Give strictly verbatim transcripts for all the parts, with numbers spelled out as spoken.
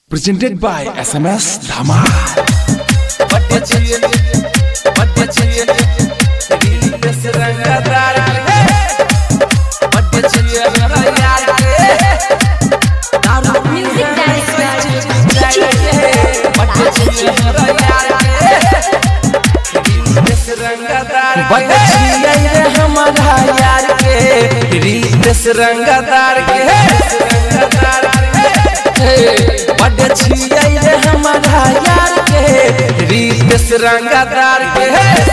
Presented by S M S Dhamal. हमारा यार के रीत रंगदार के बड़े छिया रे हमारा यार के रीत रंगदार के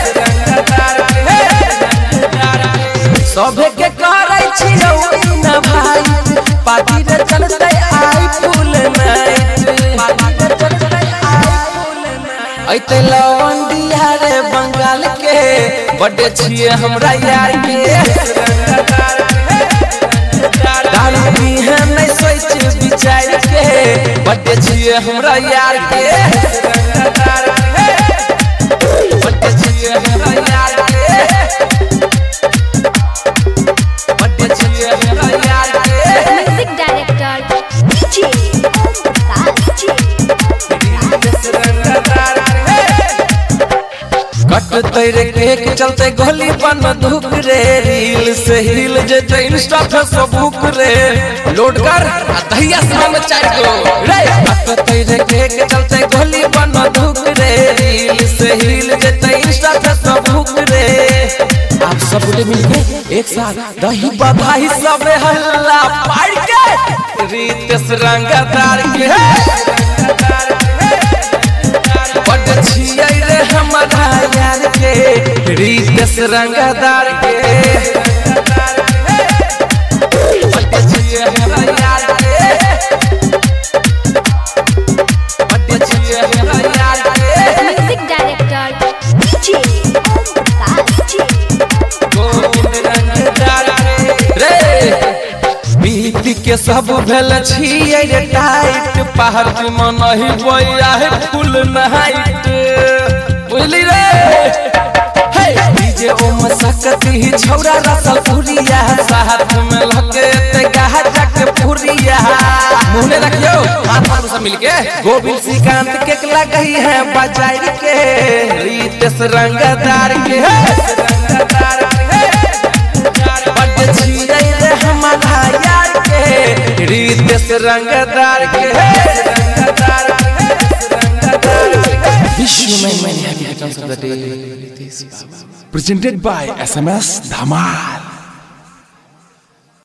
सभे के करे छियौ न भाई पार्टी रे चलते आई फूल नाइट पार्टी रे चलते आई फूल नाइट ऐते लवंडिया रे बंगाल के बड़े छिए हमरा यार के दारू पी है नहीं सोच विचार के बड़े छिए हमरा यार के बड़े छिए हमरा यार के बड़े छिए हमरा यार के म्यूजिक डायरेक्टर डीजे कट तेरे केक चलते गोली बन धुक रे रील से हिल जेते इंस्टा फेसबुक रे लोड कर दहिया से में चार गो रे कट तेरे केक चलते गोली बन धुक रे रील से हिल जेते इंस्टा फेसबुक रे आप सब लोग मिलके एक साथ दही बधाई सब हल्ला पाड़ के रीत रंगदार के बड़ छिया रे हमारा यार के रीत रंगदार के बड़ छिया हमरा यार के बड़ छिया हमरा यार के म्यूजिक डायरेक्टर डीजे गोविंद रंगदार रे बीती के सब भेल छियै रे टाइट पहाड़ पे मन ही बोया है फुल नाइट बुझली रे हे डीजे ओम सकती छौरा रसल पुरिया साथ में लगे ते गाह जाके पुरिया मुंह रखियो हाथ हाथ सब मिलके गोविंद श्रीकांत के लगई है बजाई के रीत रंगदार के रंगदार बड़ छियै रे हमारा यार के रीत रंगदार के रंगदार विश्व में मैंने Presented by S M S Dhamal.